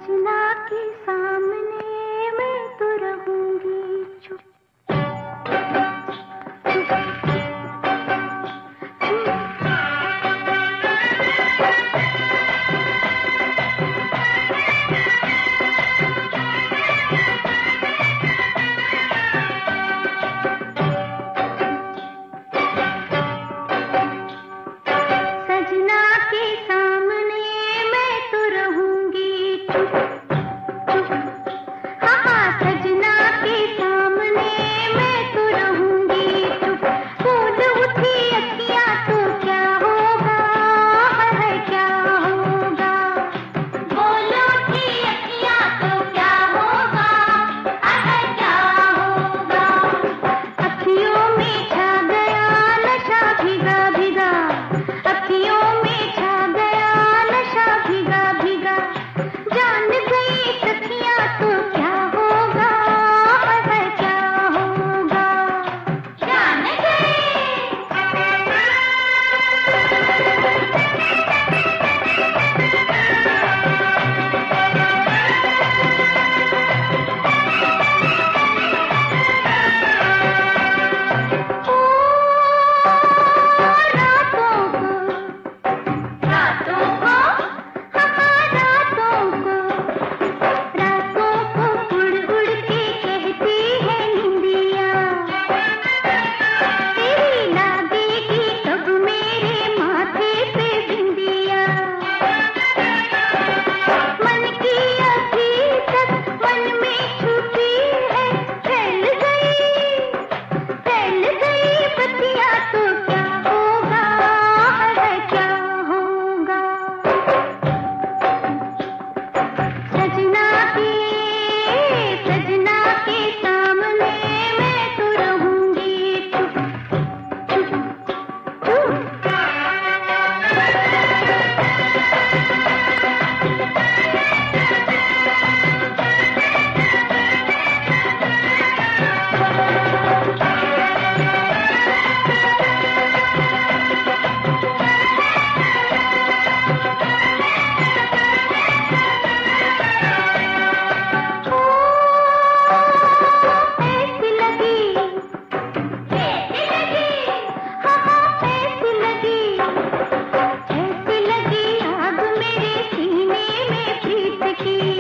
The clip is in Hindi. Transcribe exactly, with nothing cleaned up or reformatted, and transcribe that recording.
सजना के सामने मैं तो रहूंगी चुप। सजना के सामने मैं तो रहूंगी चुप चुप। हाँ हाँ सजना के सामने मैं तो रहूंगी चुप। फूल उठी अखियां तो क्या होगा है क्या होगा। बोल उठी अखियां तो क्या होगा है क्या होगा। अखियों में छा गया नशा भिगा भिगा। अखियों में छा गया नशा भिगा भिगा। जान गई सखियां तो क्या होगा है क्या होगा। जान रातों को रातों को रातों को उड़ उड़ के कहती है निंदिया। तेरी लागेगी कब मेरे माथे पे बिंदिया। मन की अभी तक मन में छुपी है फैल गई फैल गई बतिया तो क्या होगा है क्या होगा। सजना के सजना के सामने मैं तो रहूंगी चुप चुप चुप। ऐसी लगी ऐसी लगी हाँ हाँ ऐसी लगी ऐसी लगी आग मेरे सीने में प्रीत की।